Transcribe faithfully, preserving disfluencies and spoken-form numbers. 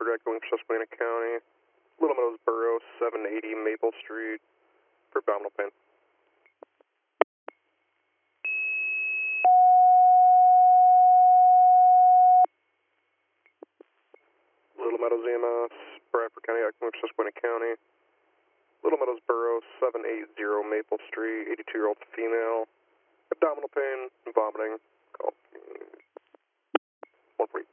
Bradford, echoing Susquehanna County. Little Meadows Borough, seven eighty Maple Street for abdominal pain. Little Meadows E M S, Bradford County, echoing Susquehanna County. Little Meadows Borough, seven eighty Maple Street, eighty-two-year-old female. Abdominal pain, vomiting. Call one forty.